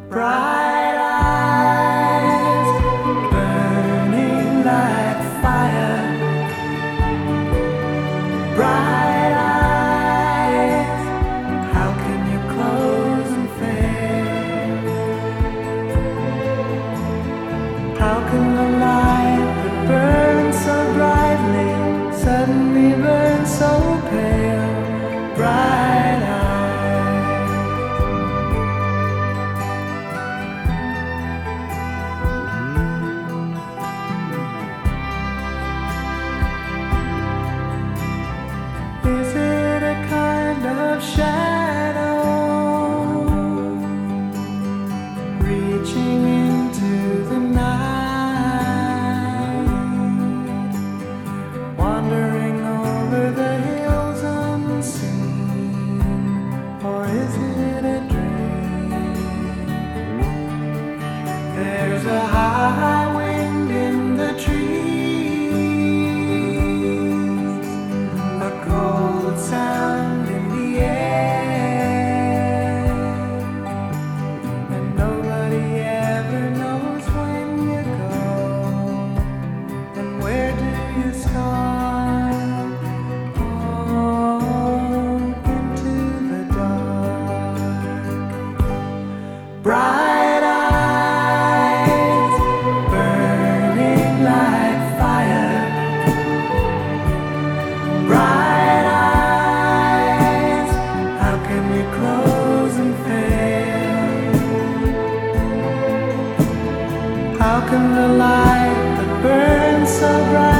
Bright eyes, burning like fire. Bright eyes, how can you close and fade? How can the light that burns so brightly suddenly burn so pale? Bright eyes. Is it a kind of shadow reaching into the night, wandering over the hills unseen? Or is it a dream? There's a high wind in the trees, a cold sound in the air, and nobody ever knows when you go and where do you start. Oh, into the dark. Bright eyes, burning like fire. Bright eyes, how can we close and fail? How can the light that burns so bright